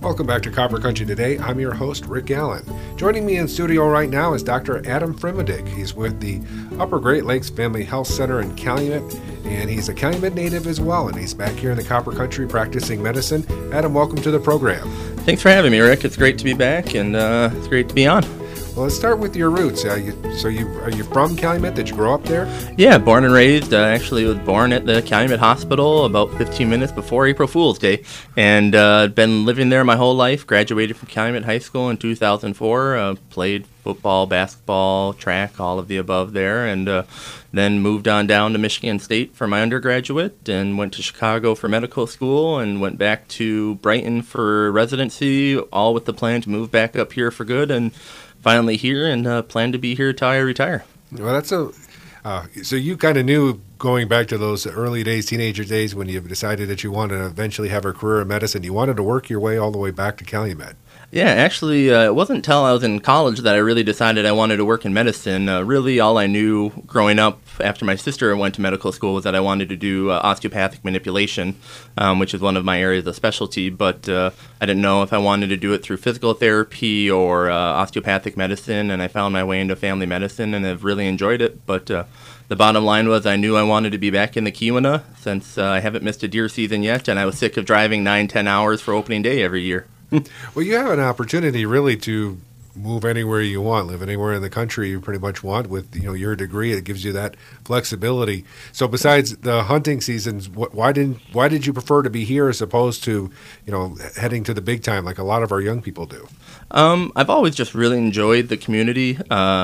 Welcome back to Copper Country Today. I'm your host, Rick Allen. Joining me in studio right now is Dr. Adam Frimodig. He's with the Upper Great Lakes Family Health Center in Calumet, and he's a Calumet native as well, and he's back here in the Copper Country practicing medicine. Adam, welcome to the program. Thanks for having me, Rick. It's great to be back, and it's great to be on. Well, let's start with your roots. Are you from Calumet? Did you grow up there? Yeah, born and raised. Actually was born at the Calumet Hospital about 15 minutes before April Fool's Day, and been living there my whole life. Graduated from Calumet High School in 2004. Played football, basketball, track, all of the above there, and then moved on down to Michigan State for my undergraduate, and went to Chicago for medical school, and went back to Brighton for residency, all with the plan to move back up here for good, and finally here, and plan to be here till I retire. Well, that's so you kind of knew going back to those early days, teenager days, when you decided that you wanted to eventually have a career in medicine, you wanted to work your way all the way back to Calumet. Yeah, actually, it wasn't until I was in college that I really decided I wanted to work in medicine. Really, all I knew growing up after my sister went to medical school was that I wanted to do osteopathic manipulation, which is one of my areas of specialty, but I didn't know if I wanted to do it through physical therapy or osteopathic medicine, and I found my way into family medicine and have really enjoyed it. But the bottom line was I knew I wanted to be back in the Keweenaw since I haven't missed a deer season yet, and I was sick of driving 9-10 hours for opening day every year. Well, you have an opportunity really to move anywhere you want, live anywhere in the country you pretty much want with your degree. It gives you that flexibility. So besides the hunting seasons, why did you prefer to be here as opposed to heading to the big time like a lot of our young people do? I've always just really enjoyed the community.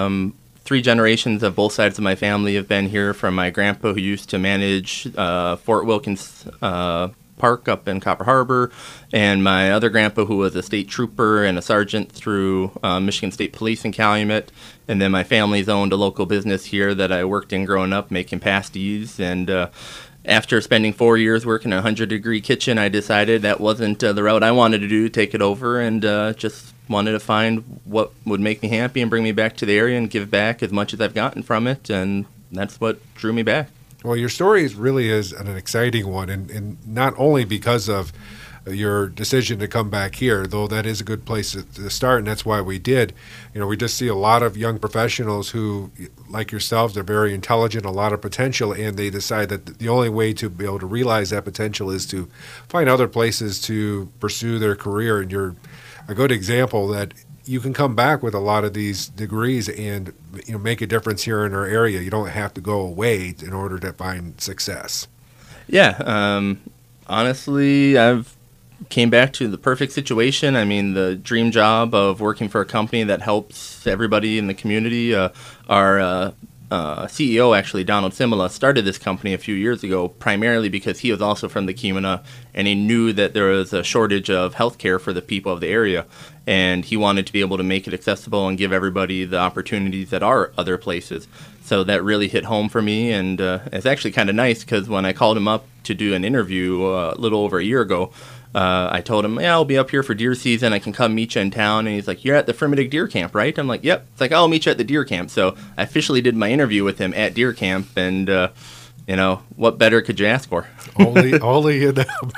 3 generations of both sides of my family have been here, from my grandpa who used to manage Fort Wilkins Park up in Copper Harbor, and my other grandpa who was a state trooper and a sergeant through Michigan State Police in Calumet. And then my family's owned a local business here that I worked in growing up, making pasties. And after spending 4 years working in a 100-degree kitchen, I decided that wasn't the route I wanted to do, take it over, and just wanted to find what would make me happy and bring me back to the area and give back as much as I've gotten from it. And that's what drew me back. Well, your story really is an exciting one, and not only because of your decision to come back here, though that is a good place to start, and that's why we did. We just see a lot of young professionals who, like yourselves, are very intelligent, a lot of potential, and they decide that the only way to be able to realize that potential is to find other places to pursue their career. And you're a good example that you can come back with a lot of these degrees and make a difference here in our area. You don't have to go away in order to find success. Yeah, honestly, I've came back to the perfect situation. I mean, the dream job of working for a company that helps everybody in the community. Our CEO, actually, Donald Simula, started this company a few years ago primarily because he was also from the Keweenaw, and he knew that there was a shortage of health care for the people of the area, and he wanted to be able to make it accessible and give everybody the opportunities that are other places. So that really hit home for me, and it's actually kind of nice because when I called him up to do an interview a little over a year ago, I told him, I'll be up here for deer season. I can come meet you in town. And he's like, you're at the Frimodig Deer Camp, right? I'm like, yep. It's like, I'll meet you at the deer camp. So I officially did my interview with him at deer camp, and what better could you ask for? only in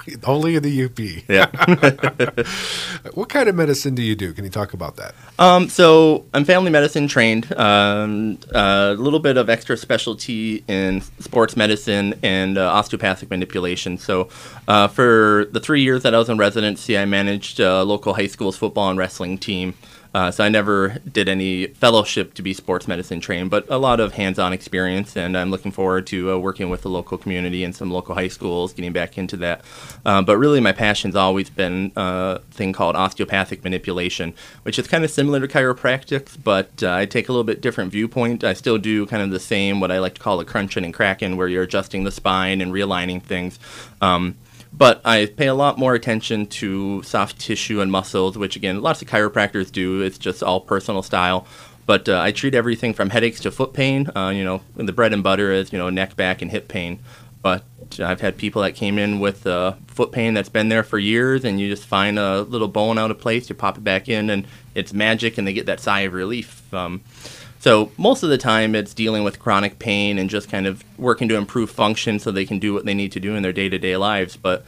the UP. Yeah. What kind of medicine do you do? Can you talk about that? So I'm family medicine trained, a little bit of extra specialty in sports medicine and osteopathic manipulation. So for the 3 years that I was in residency, I managed a local high school's football and wrestling team. So I never did any fellowship to be sports medicine trained, but a lot of hands-on experience, and I'm looking forward to working with the local community and some local high schools, getting back into that. But really my passion's always been a thing called osteopathic manipulation, which is kind of similar to chiropractic, but I take a little bit different viewpoint. I still do kind of the same, what I like to call the crunching and cracking, where you're adjusting the spine and realigning things. But I pay a lot more attention to soft tissue and muscles, which, again, lots of chiropractors do. It's just all personal style. But I treat everything from headaches to foot pain. The bread and butter is, neck, back, and hip pain. But I've had people that came in with foot pain that's been there for years, and you just find a little bone out of place, you pop it back in, and it's magic, and they get that sigh of relief. So most of the time it's dealing with chronic pain and just kind of working to improve function so they can do what they need to do in their day-to-day lives. But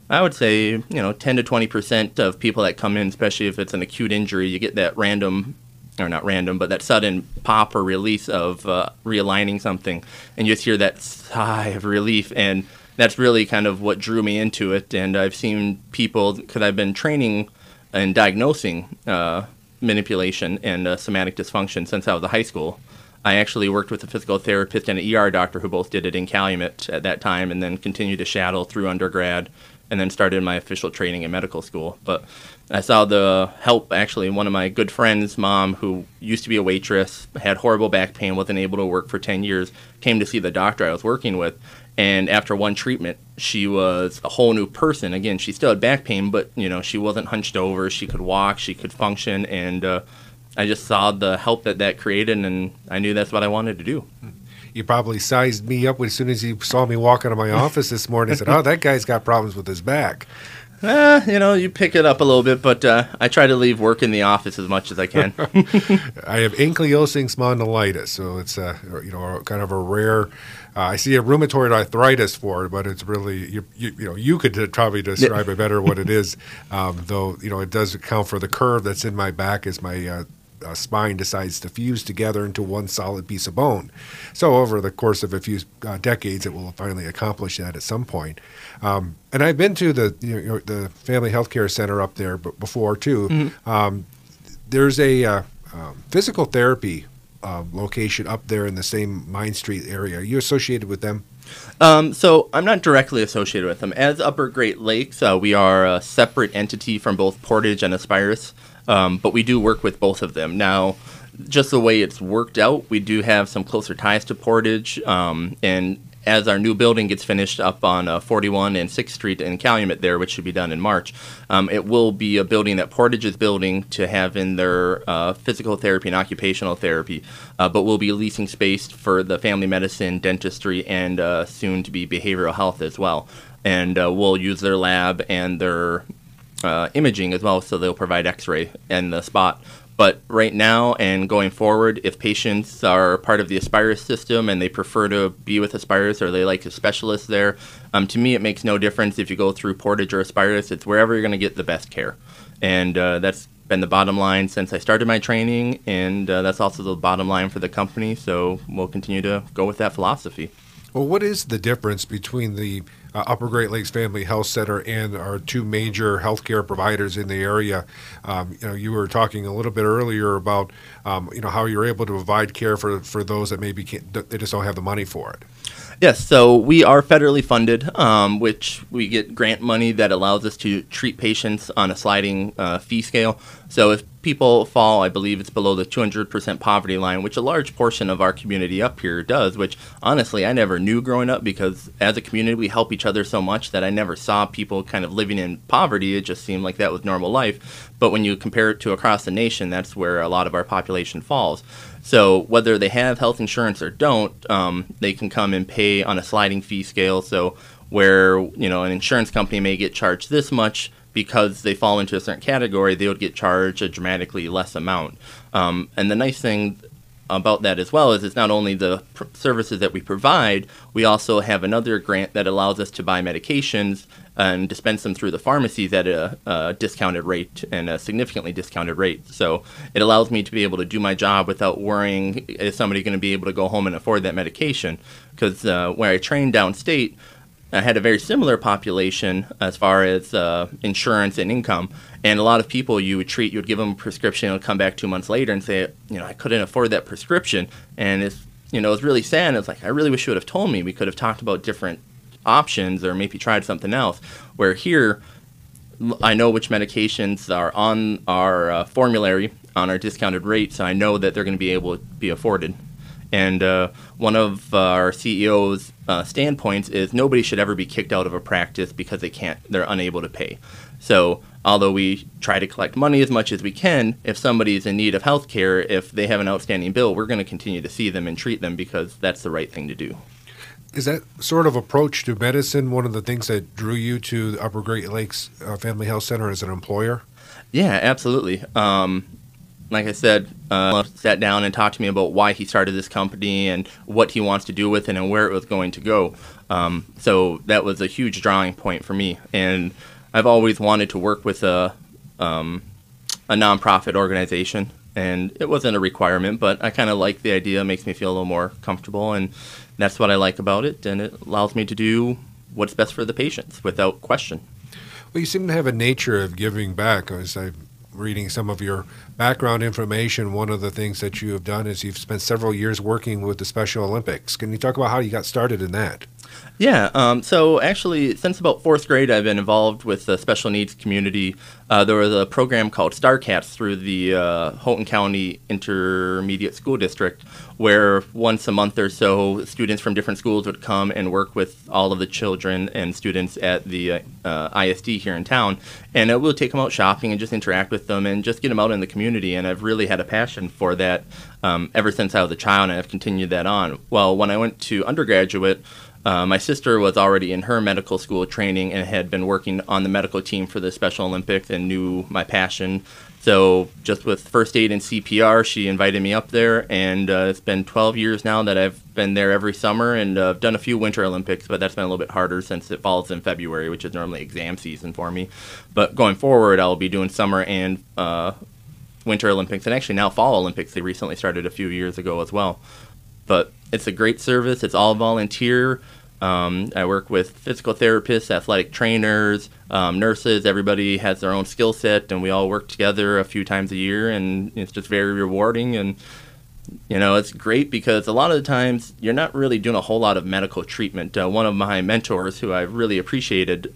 I would say, 10 to 20% of people that come in, especially if it's an acute injury, you get that random, or not random, but that sudden pop or release of realigning something, and you just hear that sigh of relief, and that's really kind of what drew me into it. And I've seen people, because I've been training and diagnosing manipulation and somatic dysfunction since I was in high school. I actually worked with a physical therapist and an ER doctor who both did it in Calumet at that time, and then continued to shadow through undergrad, and then started my official training in medical school. But I saw the help, actually, one of my good friends' mom, who used to be a waitress, had horrible back pain, wasn't able to work for 10 years, came to see the doctor I was working with, and after one treatment, she was a whole new person. Again, she still had back pain, but, she wasn't hunched over, she could walk, she could function, and I just saw the help that created, and I knew that's what I wanted to do. You probably sized me up as soon as you saw me walk out of my office this morning and said, oh, that guy's got problems with his back. You pick it up a little bit, but I try to leave work in the office as much as I can. I have ankylosing spondylitis, so it's kind of a rare. I see a rheumatoid arthritis for it, but it's really you could probably describe it better what it is, though it does account for the curve that's in my back as my spine decides to fuse together into one solid piece of bone. So over the course of a few decades, it will finally accomplish that at some point. And I've been to the Family Healthcare Center up there before too. Mm-hmm. There's a physical therapy location up there in the same Mine Street area. Are you associated with them? So I'm not directly associated with them. As Upper Great Lakes, we are a separate entity from both Portage and Aspirus. But we do work with both of them. Now, just the way it's worked out, we do have some closer ties to Portage. And as our new building gets finished up on 41 and 6th Street in Calumet there, which should be done in March, it will be a building that Portage is building to have in their physical therapy and occupational therapy. But we'll be leasing space for the family medicine, dentistry, and soon to be behavioral health as well. And we'll use their lab and their imaging as well, so they'll provide x-ray in the spot. But right now and going forward, if patients are part of the Aspirus system and they prefer to be with Aspirus or they like a specialist there, to me it makes no difference if you go through Portage or Aspirus. It's wherever you're going to get the best care. And that's been the bottom line since I started my training, and that's also the bottom line for the company, so we'll continue to go with that philosophy. Well, what is the difference between the Upper Great Lakes Family Health Center and our two major healthcare providers in the area? You were talking a little bit earlier about how you're able to provide care for those that maybe they just don't have the money for it. Yes, so we are federally funded, which we get grant money that allows us to treat patients on a sliding fee scale. So if people fall, I believe it's below the 200% poverty line, which a large portion of our community up here does, which honestly I never knew growing up, because as a community we help each other so much that I never saw people kind of living in poverty. It just seemed like that was normal life. But when you compare it to across the nation, that's where a lot of our population falls. So whether they have health insurance or don't, they can come and pay on a sliding fee scale. So where an insurance company may get charged this much, because they fall into a certain category, they would get charged a dramatically less amount. And the nice thing about that as well is it's not only the services that we provide, we also have another grant that allows us to buy medications and dispense them through the pharmacies at a discounted rate, and a significantly discounted rate. So it allows me to be able to do my job without worrying, is somebody going to be able to go home and afford that medication? Because where I trained downstate, I had a very similar population as far as insurance and income, and a lot of people you would give them a prescription and come back 2 months later and say, I couldn't afford that prescription, and it's really sad. It's like, I really wish you would have told me. We could have talked about different options or maybe tried something else. Where here, I know which medications are on our formulary on our discounted rate, so I know that they're going to be able to be afforded. And one of our CEO's standpoints is nobody should ever be kicked out of a practice because they're unable to pay. So although we try to collect money as much as we can, if somebody's in need of health care, if they have an outstanding bill, we're going to continue to see them and treat them because that's the right thing to do. Is that sort of approach to medicine one of the things that drew you to the Upper Great Lakes Family Health Center as an employer? Yeah, absolutely. like I said, sat down and talked to me about why he started this company and what he wants to do with it and where it was going to go. So that was a huge drawing point for me. And I've always wanted to work with a nonprofit organization. And it wasn't a requirement, but I kind of like the idea. It makes me feel a little more comfortable, and that's what I like about it. And it allows me to do what's best for the patients without question. Well, you seem to have a nature of giving back. As I'm reading some of your background information, one of the things that you have done is you've spent several years working with the Special Olympics. Can you talk about how you got started in that? Yeah, so actually, since about fourth grade, I've been involved with the special needs community. There was a program called StarCats through the Houghton County Intermediate School District, where once a month or so, students from different schools would come and work with all of the children and students at the ISD here in town. And we'll take them out shopping and just interact with them and just get them out in the community. And I've really had a passion for that ever since I was a child, and I've continued that on. Well, when I went to undergraduate, my sister was already in her medical school training and had been working on the medical team for the Special Olympics and knew my passion. So just with first aid and CPR, she invited me up there, and it's been 12 years now that I've been there every summer, and I've done a few Winter Olympics, but that's been a little bit harder since it falls in February, which is normally exam season for me. But going forward, I'll be doing summer and Winter Olympics, and actually now Fall Olympics. They recently started a few years ago as well. But it's a great service. It's all volunteer. I work with physical therapists, athletic trainers, nurses. Everybody has their own skill set, and we all work together a few times a year, and it's just very rewarding. And, you know, it's great because a lot of the times you're not really doing a whole lot of medical treatment. One of my mentors who I really appreciated,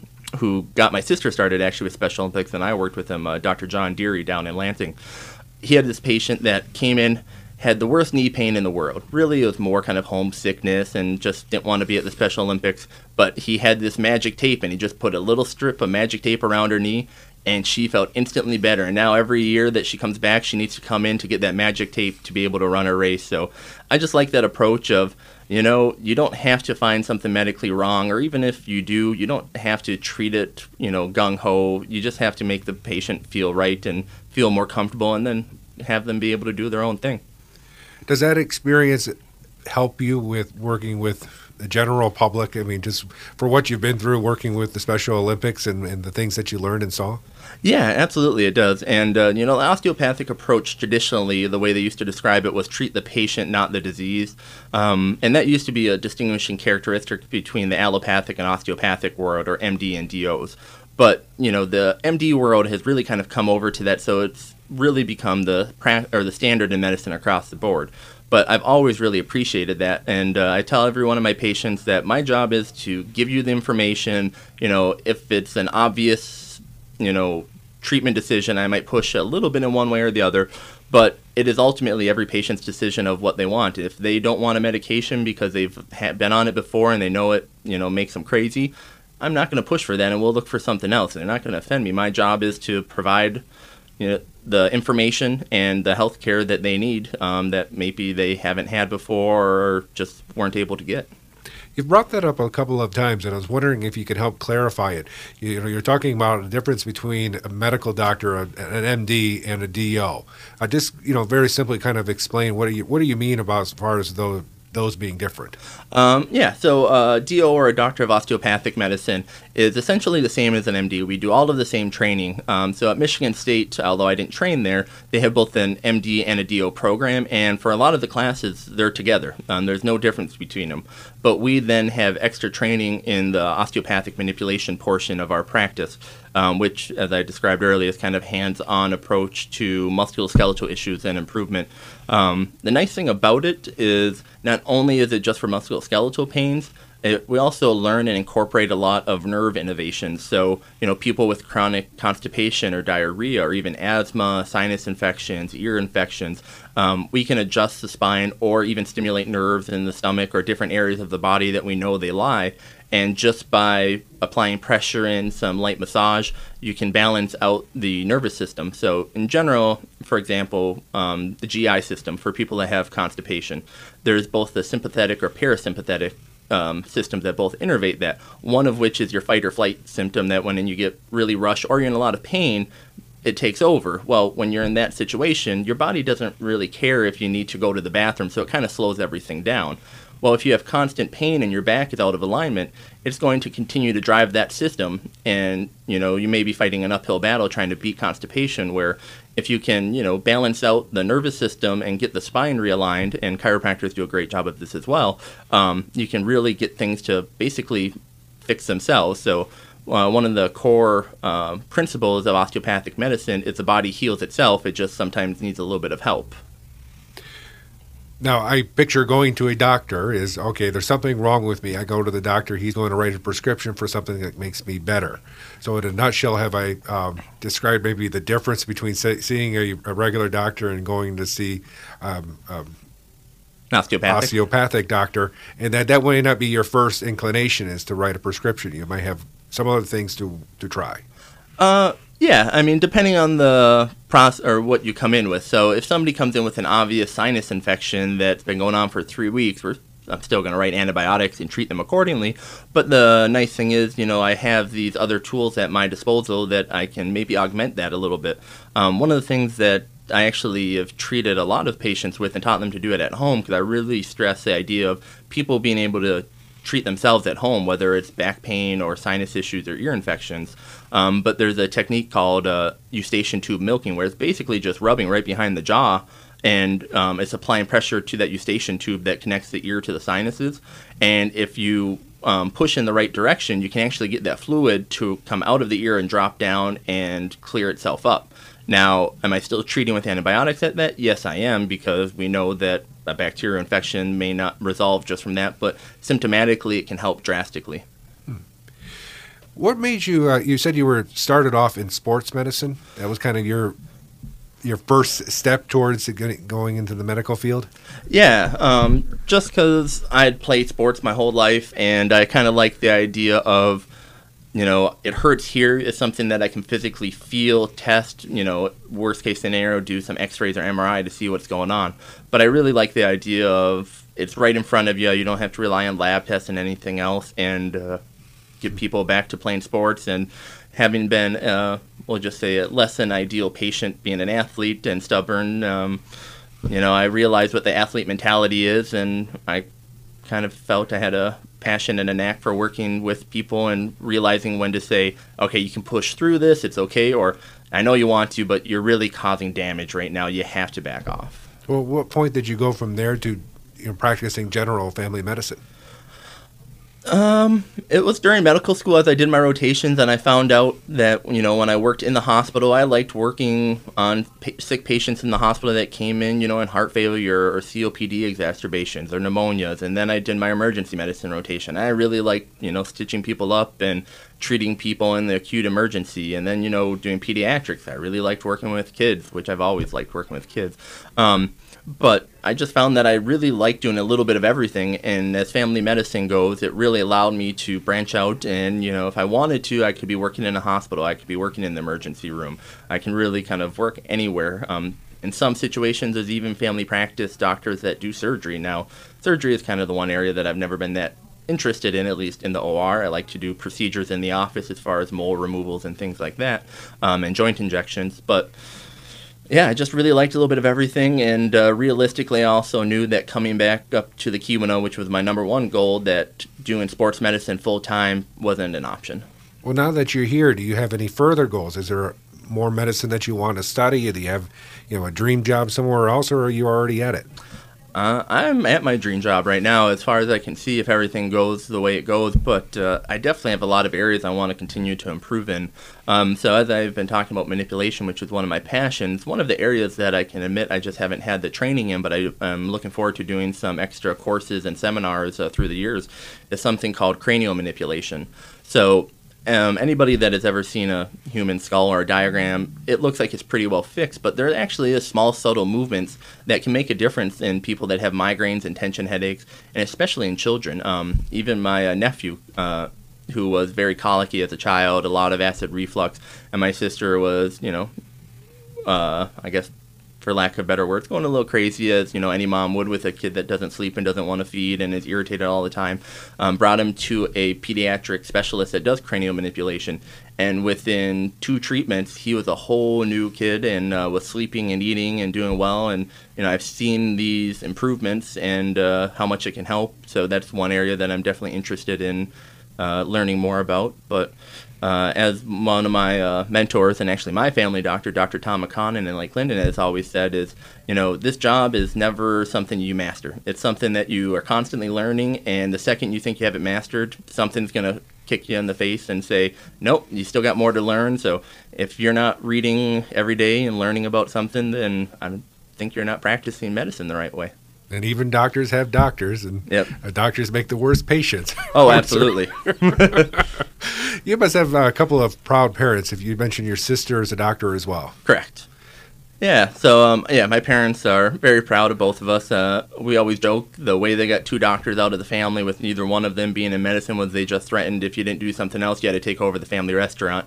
who got my sister started actually with Special Olympics, and I worked with him, Dr. John Deary down in Lansing. He had this patient that came in, had the worst knee pain in the world. Really, it was more kind of homesickness and just didn't want to be at the Special Olympics. But he had this magic tape, and he just put a little strip of magic tape around her knee, and she felt instantly better. And now every year that she comes back, she needs to come in to get that magic tape to be able to run a race. So I just like that approach of, you know, you don't have to find something medically wrong, or even if you do, you don't have to treat it, you know, gung-ho. You just have to make the patient feel right and feel more comfortable, and then have them be able to do their own thing. Does that experience help you with working with the general public? I mean, just for what you've been through working with the Special Olympics and the things that you learned and saw? Yeah, absolutely it does. And, you know, the osteopathic approach traditionally, the way they used to describe it was treat the patient, not the disease. And that used to be a distinguishing characteristic between the allopathic and osteopathic world, or MD and DOs. But, you know, the MD world has really kind of come over to that, so it's really become the standard in medicine across the board. But I've always really appreciated that, and I tell every one of my patients that my job is to give you the information. You know, if it's an obvious, you know, treatment decision, I might push a little bit in one way or the other, but it is ultimately every patient's decision of what they want. If they don't want a medication because they've been on it before and they know it, you know, makes them crazy, I'm not going to push for that, and we'll look for something else. They're not going to offend me. My job is to provide, you know, the information and the health care that they need, that maybe they haven't had before or just weren't able to get. You've brought that up a couple of times, and I was wondering if you could help clarify it. You know, you're talking about the difference between a medical doctor, an MD, and a DO. Just, you know, very simply kind of explain what do you mean about as far as those being different? Yeah, so DO, or a doctor of osteopathic medicine, is essentially the same as an MD. We do all of the same training. So at Michigan State, although I didn't train there, they have both an MD and a DO program, and for a lot of the classes, they're together. There's no difference between them. But we then have extra training in the osteopathic manipulation portion of our practice, which, as I described earlier, is kind of hands-on approach to musculoskeletal issues and improvement. The nice thing about it is not only is it just for musculoskeletal pains, we also learn and incorporate a lot of nerve innovations. So, you know, people with chronic constipation or diarrhea, or even asthma, sinus infections, ear infections, we can adjust the spine or even stimulate nerves in the stomach or different areas of the body that we know they lie. And just by applying pressure and some light massage, you can balance out the nervous system. So in general, for example, the GI system for people that have constipation, there's both the sympathetic or parasympathetic systems that both innervate that. One of which is your fight or flight symptom, that when you get really rushed or you're in a lot of pain, it takes over. Well, when you're in that situation, your body doesn't really care if you need to go to the bathroom, so it kind of slows everything down. Well, if you have constant pain and your back is out of alignment, it's going to continue to drive that system, and you may be fighting an uphill battle trying to beat constipation, where if you can balance out the nervous system and get the spine realigned, and chiropractors do a great job of this as well, you can really get things to basically fix themselves. So one of the core principles of osteopathic medicine is the body heals itself. It just sometimes needs a little bit of help. Now, I picture going to a doctor is, okay, there's something wrong with me. I go to the doctor. He's going to write a prescription for something that makes me better. So in a nutshell, have I described maybe the difference between seeing a regular doctor and going to see osteopathic doctor, and that may not be your first inclination is to write a prescription. You might have some other things to try. Yeah, I mean, depending on the process or what you come in with. So if somebody comes in with an obvious sinus infection that's been going on for 3 weeks, I'm still going to write antibiotics and treat them accordingly. But the nice thing is, I have these other tools at my disposal that I can maybe augment that a little bit. One of the things that I actually have treated a lot of patients with and taught them to do it at home, because I really stress the idea of people being able to treat themselves at home, whether it's back pain or sinus issues or ear infections. But there's a technique called eustachian tube milking, where it's basically just rubbing right behind the jaw, and it's applying pressure to that eustachian tube that connects the ear to the sinuses. And if you push in the right direction, you can actually get that fluid to come out of the ear and drop down and clear itself up. Now, am I still treating with antibiotics at that? Yes, I am, because we know that a bacterial infection may not resolve just from that, but symptomatically it can help drastically. What made you, you said you were started off in sports medicine. That was kind of your first step towards going into the medical field? Yeah, just because I had played sports my whole life, and I kind of like the idea of, it hurts here is something that I can physically feel, test, worst case scenario, do some x-rays or MRI to see what's going on. But I really like the idea of it's right in front of you. You don't have to rely on lab tests and anything else, and get people back to playing sports. And having been, we'll just say, a less than ideal patient, being an athlete and stubborn, I realized what the athlete mentality is, and I kind of felt I had a passion and a knack for working with people and realizing when to say, okay, you can push through this, it's okay, or I know you want to, but you're really causing damage right now, you have to back off. Well, what point did you go from there to practicing general family medicine? It was during medical school as I did my rotations, and I found out that, when I worked in the hospital, I liked working on sick patients in the hospital that came in, in heart failure or COPD exacerbations or pneumonias. And then I did my emergency medicine rotation. I really liked, stitching people up and treating people in the acute emergency. And then, doing pediatrics. I really liked working with kids, which I've always liked working with kids. But I just found that I really like doing a little bit of everything, and as family medicine goes, it really allowed me to branch out, and, if I wanted to, I could be working in a hospital, I could be working in the emergency room. I can really kind of work anywhere. In some situations, there's even family practice doctors that do surgery. Now, surgery is kind of the one area that I've never been that interested in, at least in the OR. I like to do procedures in the office as far as mole removals and things like that, and joint injections, but yeah, I just really liked a little bit of everything, and realistically, I also knew that coming back up to the Keweenaw, which was my number one goal, that doing sports medicine full-time wasn't an option. Well, now that you're here, do you have any further goals? Is there more medicine that you want to study? Do you have a dream job somewhere else, or are you already at it? I'm at my dream job right now, as far as I can see, if everything goes the way it goes, but I definitely have a lot of areas I want to continue to improve in. So as I've been talking about manipulation, which is one of my passions, one of the areas that I can admit I just haven't had the training in, but I'm looking forward to doing some extra courses and seminars through the years, is something called cranial manipulation. So anybody that has ever seen a human skull or a diagram, it looks like it's pretty well fixed, but there actually is small, subtle movements that can make a difference in people that have migraines and tension headaches, and especially in children. Even my nephew, who was very colicky as a child, a lot of acid reflux, and my sister was, I guess, for lack of better words, going a little crazy, as any mom would with a kid that doesn't sleep and doesn't want to feed and is irritated all the time. Brought him to a pediatric specialist that does cranial manipulation, And within 2 treatments, he was a whole new kid and was sleeping and eating and doing well. And I've seen these improvements and how much it can help. So that's one area that I'm definitely interested in learning more about. But as one of my mentors and actually my family doctor, Dr. Tom McConnon in Lake Linden, has always said is, this job is never something you master. It's something that you are constantly learning, and the second you think you have it mastered, something's going to kick you in the face and say, nope, you still got more to learn. So if you're not reading every day and learning about something, then I think you're not practicing medicine the right way. And even doctors have doctors, and Yep. Doctors make the worst patients. Oh, absolutely. You must have a couple of proud parents if you mentioned your sister is a doctor as well. Correct. Yeah, so my parents are very proud of both of us. We always joke the way they got 2 doctors out of the family with neither one of them being in medicine was they just threatened if you didn't do something else, you had to take over the family restaurant,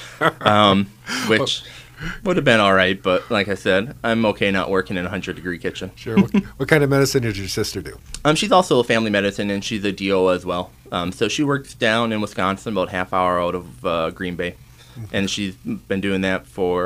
which would have been all right. But like I said, I'm okay not working in a 100-degree kitchen. Sure. What kind of medicine did your sister do? She's also a family medicine, and she's a DO as well. So she works down in Wisconsin, about half hour out of Green Bay. And she's been doing that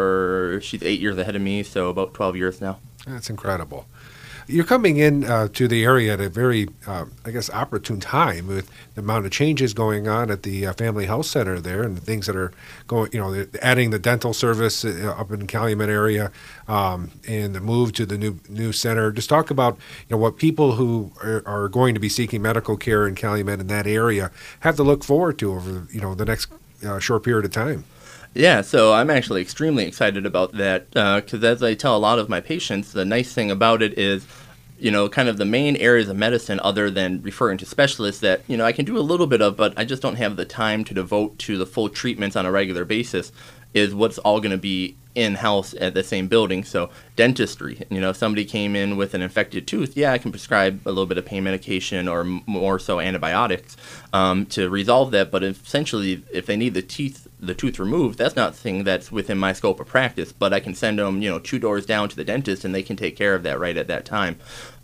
she's 8 years ahead of me, so about 12 years now. That's incredible. You're coming in to the area at a very, opportune time with the amount of changes going on at the Family Health Center there and the things that are going, they're adding the dental service up in the Calumet area and the move to the new center. Just talk about, what people who are going to be seeking medical care in Calumet in that area have to look forward to over, the next short period of time. Yeah, so I'm actually extremely excited about that because as I tell a lot of my patients, the nice thing about it is, kind of the main areas of medicine other than referring to specialists that, I can do a little bit of, but I just don't have the time to devote to the full treatments on a regular basis, is what's all going to be in-house at the same building. So dentistry, if somebody came in with an infected tooth, I can prescribe a little bit of pain medication or more so antibiotics to resolve that. But essentially, if they need the tooth removed, that's not something that's within my scope of practice, but I can send them, 2 doors down to the dentist and they can take care of that right at that time.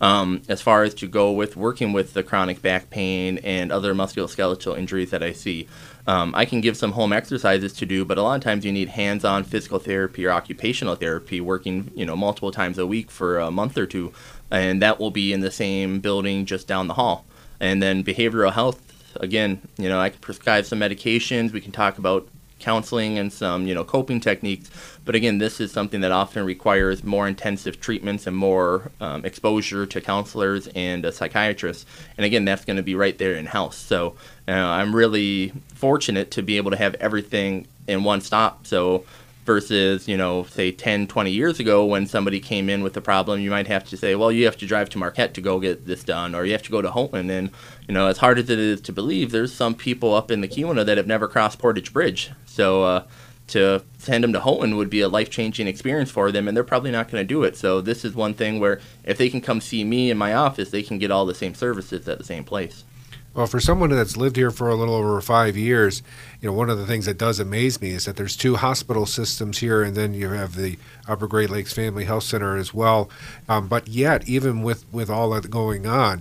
As far as to go with working with the chronic back pain and other musculoskeletal injuries that I see, I can give some home exercises to do, but a lot of times you need hands-on physical therapy or occupational therapy working, multiple times a week for a month or 2, and that will be in the same building just down the hall. And then behavioral health, again, I can prescribe some medications, we can talk about counseling and some, coping techniques. But again, this is something that often requires more intensive treatments and more exposure to counselors and psychiatrists. And again, that's going to be right there in-house. So I'm really fortunate to be able to have everything in one stop. So versus, say 10, 20 years ago when somebody came in with a problem, you might have to say, well, you have to drive to Marquette to go get this done, or you have to go to Houghton. And, as hard as it is to believe, there's some people up in the Keweenaw that have never crossed Portage Bridge. So to send them to Houghton would be a life-changing experience for them, and they're probably not going to do it. So this is one thing where if they can come see me in my office, they can get all the same services at the same place. Well, for someone that's lived here for a little over 5 years, one of the things that does amaze me is that there's 2 hospital systems here, and then you have the Upper Great Lakes Family Health Center as well. But yet, even with all that going on,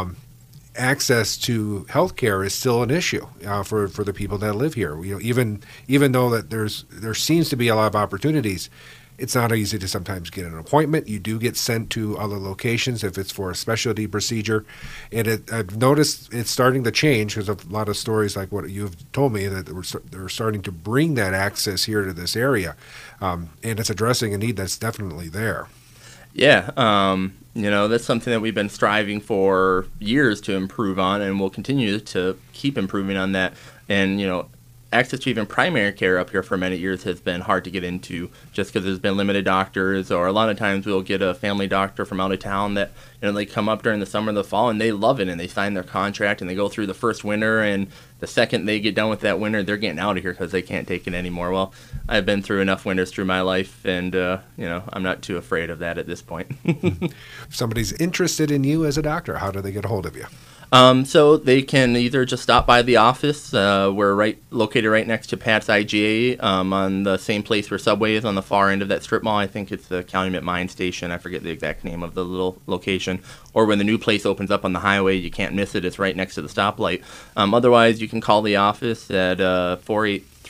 access to health care is still an issue for the people that live here. Even though that there seems to be a lot of opportunities, it's not easy to sometimes get an appointment. You do get sent to other locations if it's for a specialty procedure. And I've noticed it's starting to change because of a lot of stories like what you've told me that they're starting to bring that access here to this area. And it's addressing a need that's definitely there. Yeah, that's something that we've been striving for years to improve on, and we'll continue to keep improving on that. And, access to even primary care up here for many years has been hard to get into just because there's been limited doctors, or a lot of times we'll get a family doctor from out of town that, they come up during the summer and the fall and they love it and they sign their contract and they go through the first winter, and the second they get done with that winter, they're getting out of here because they can't take it anymore. Well, I've been through enough winters through my life, and, I'm not too afraid of that at this point. If somebody's interested in you as a doctor, how do they get a hold of you? So they can either just stop by the office. We're located right next to Pat's IGA on the same place where Subway is on the far end of that strip mall. I think it's the Calumet Mine Station. I forget the exact name of the little location. Or when the new place opens up on the highway, you can't miss it. It's right next to the stoplight. Otherwise, you can call the office at 483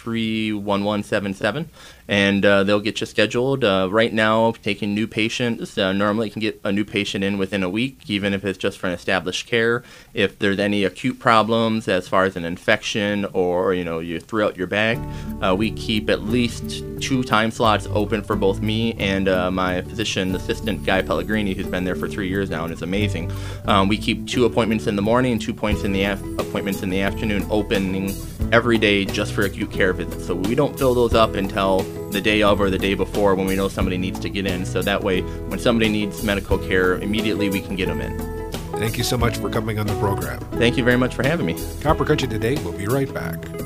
833-1177, and they'll get you scheduled. Right now, taking new patients, normally you can get a new patient in within a week, even if it's just for an established care. If there's any acute problems as far as an infection or, you threw out your bag, we keep at least 2 time slots open for both me and my physician assistant, Guy Pellegrini, who's been there for 3 years now and is amazing. We keep 2 appointments in the morning and 2 appointments in the afternoon, opening every day just for acute care visits. So we don't fill those up until the day of or the day before when we know somebody needs to get in. So that way, when somebody needs medical care, immediately we can get them in. Thank you so much for coming on the program. Thank you very much for having me. Copper Country Today will be right back.